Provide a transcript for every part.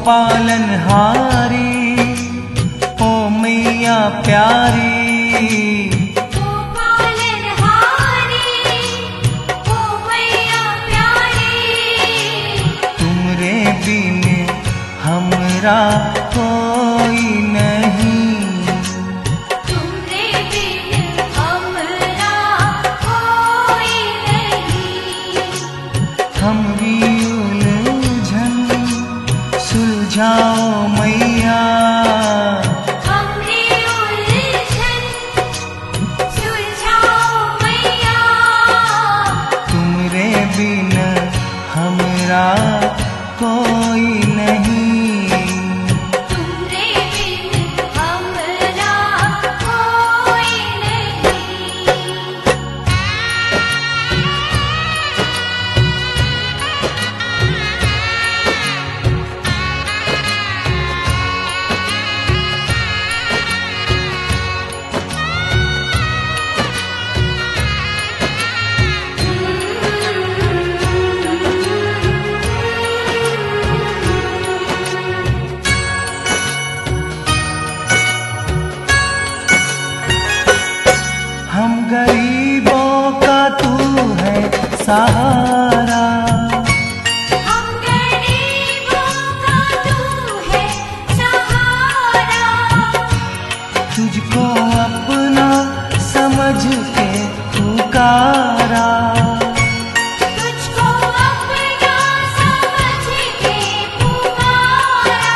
पालनहारी, ओ मैया प्यारी, ओ पालनहारी, ओ मैया प्यारी। तुमरे बिन हमरा कोई नहीं, तुमरे बिन हमरा कोई नहीं। हमरी उलझन सुलझाओ मैया, हमरी उलझन सुलझाओ मैया। तुमरे बिन हमरा कोई नहीं, तुमरे बिन हमरा कोई नहीं। हम गरीबों का तू है सहारा, हम गरीबों का तू है सहारा। तुझको अपना समझ के पुकारा, तुझको अपना समझ के पुकारा।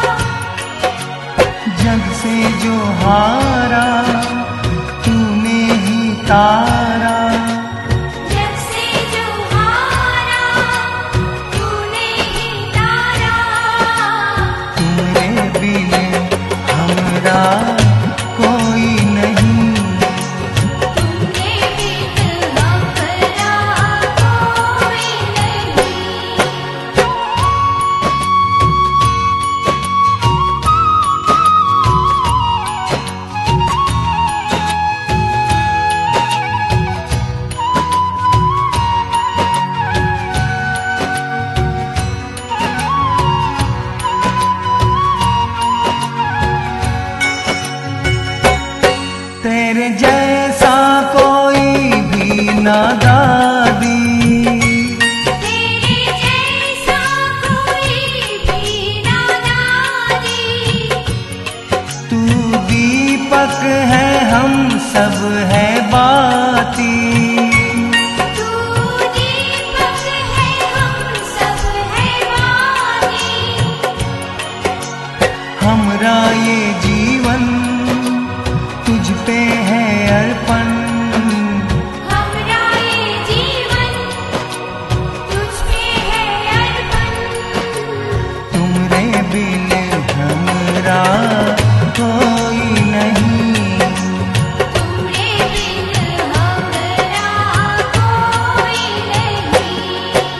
जग से जो हारा तूने ही तारा, जग से जो हारा तूने ही तारा। तुमरे बिन हमरा कोई नहीं, तुमरे बिन हमरा कोई नहीं। तेरे जैसा कोई भी ना दादी, तेरे जैसा कोई भी ना दादी। तू दीपक है हम सब है बाती, तू दीपक है हम सब है बाती। हमरा ये जीवन तुझ पे है अर्पण, हमरा ये जीवन तुझ पे है अर्पण। तुमरे बिन हमरा कोई नहीं, तुमरे बिन हमरा कोई नहीं।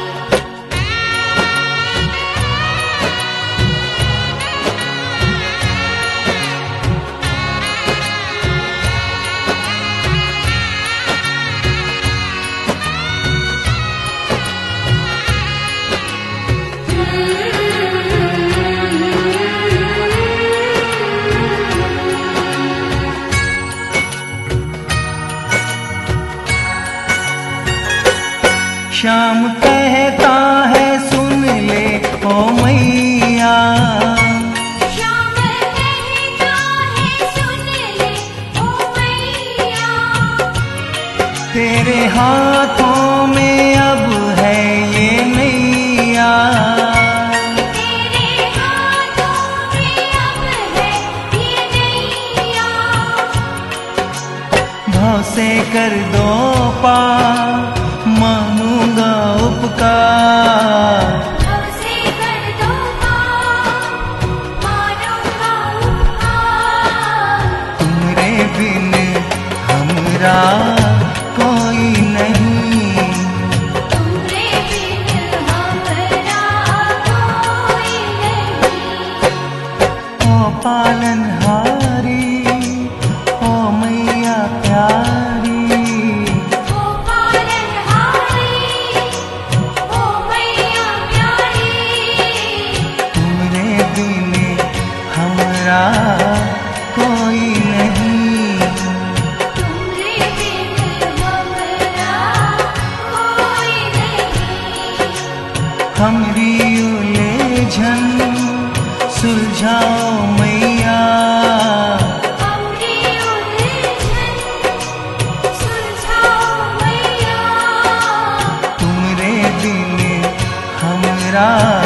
श्याम कहता है सुन ले ओ मैया, श्याम कहता है सुन ले ओ मैया। तेरे हाथों में अब है ये नैया, तेरे हाथों में अब है ये नैया। भाव से कर दो पार मानूंगा उपकार, हमसे कर दो पार मानूंगा उपकार। तुमरे बिन हमरा कोई नहीं, तुमरे बिन हमरा कोई नहीं। ओ पालनहारी, ओ मैया प्यारी, ओ पाल हमारा